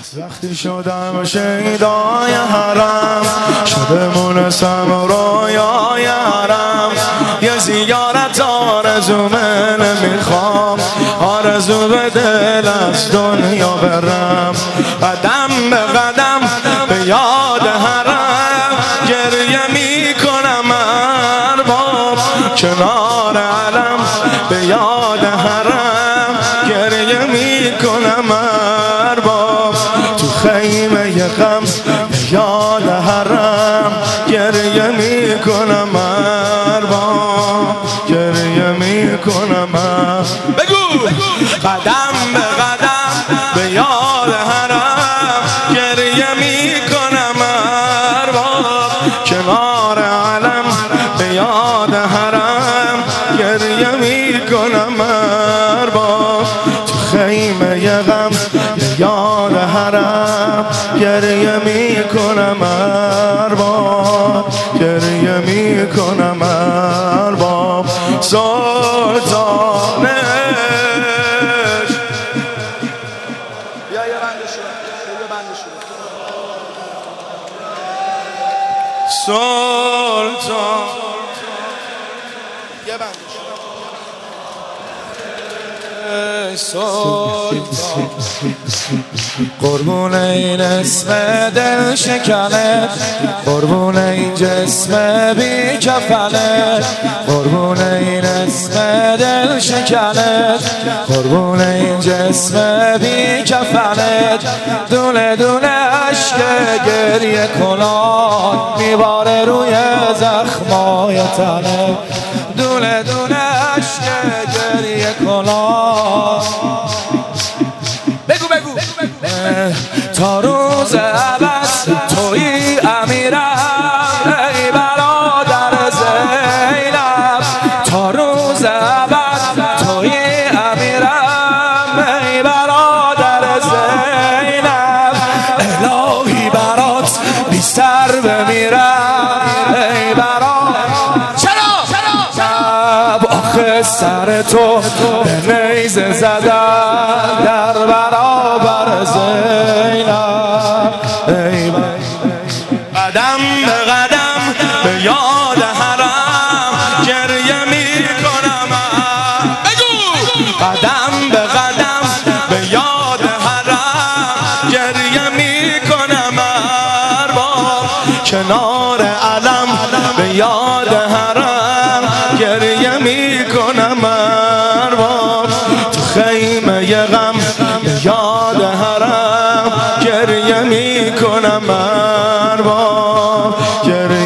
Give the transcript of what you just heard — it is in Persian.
وقتی شدم شیدای حرم شده مونسم رویای حرم یه زیارت آرزومه نمیخوام آرزو به دل از دنیا برم قدم به قدم به یاد حرم گریه میکنم ارباب کنار علم به یاد حرم گریه میکنم ارباب تو خیمه غم به یاد حرم گریه میکنم ارباب گریه میکنم بگو قدم به قدم به یاد حرم گریه میکنم ارباب کنار علم به یاد حرم گریه میکنم ارباب تو خیمه غم به یاد حرم گریه میکنم ارباب گریه میکنم ارباب سلطانش بیا یه بنده شده یه بنده شده سلطان یه بنده شده سلطان قربون این اسم دل شکنت قربون این جسم بی کفنت قربون این اسم دل شکنت قربون این جسم بی کفنت دونه دونه عشق گریه کنان میباره روی زخمای تنت دونه دونه عشق گریه کنان بگو تا روز ابد تویی امیرم ای برادر زینب تا روز ابد تویی امیرم ای برادر زینب الهی برات بی سر بمیرم ای برادر چرا آخه سر تو به نیزه زدن در برابر زینب قدم به قدم به یاد حرم گریه میکنم بگو قدم به قدم به یاد حرم گریه میکنم ارباب کنار علم به یاد حرم گریه میکنم ارباب تو خیمه غم به یاد حرم گریه میکنم ارباب